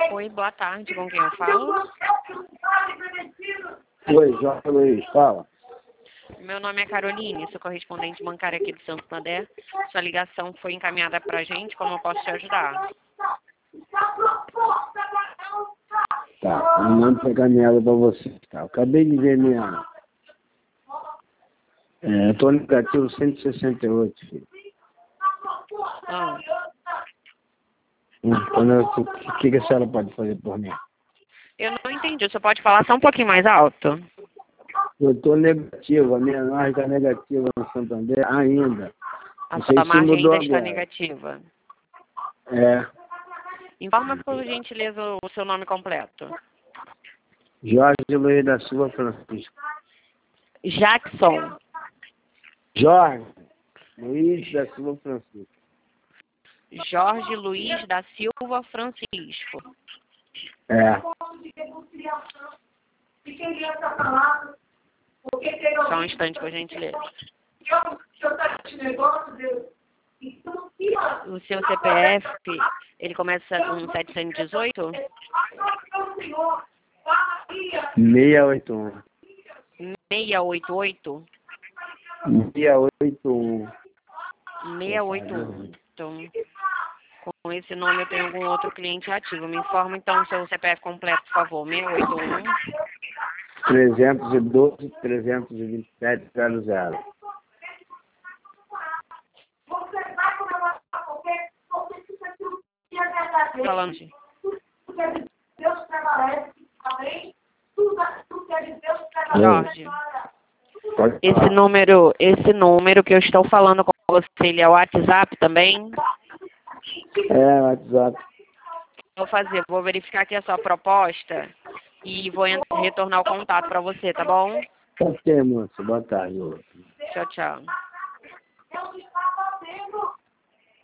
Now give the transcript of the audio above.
Oi, boa tarde, com quem eu falo? Oi, Jorge Luiz, fala. Meu nome é Caroline, sou correspondente bancária aqui do Santander. Sua ligação foi encaminhada para a gente, como eu posso te ajudar? Tá, o nome foi encaminhado para você. Tá, eu acabei de ver minha... eu tô negativo 168, filho. Ah, O que a senhora pode fazer por mim? eu não entendi, você pode falar só um pouquinho mais alto? Eu tô negativo, a minha margem está negativa no Santander ainda. A Não sei sua se margem mudou ainda está agora. negativa. É, Informa, por gentileza, o seu nome completo. Jorge Luiz da Silva Francisco. Jackson. Jorge Luiz da Silva Francisco. Jorge Luiz da Silva Francisco. É. Só um instante, por gentileza. O seu CPF, ele começa com 718? 681. 688? 681. 681. Então, com esse nome eu tenho algum outro cliente ativo. Me informa então o seu CPF completo, por favor. 681. 312, 327, 00. Falando de... Jorge, esse número que eu estou falando com você, ele é o WhatsApp também? É, WhatsApp. Vou verificar aqui a sua proposta e vou retornar o contato para você, tá bom? Ok, moço. Boa tarde. Tchau, tchau.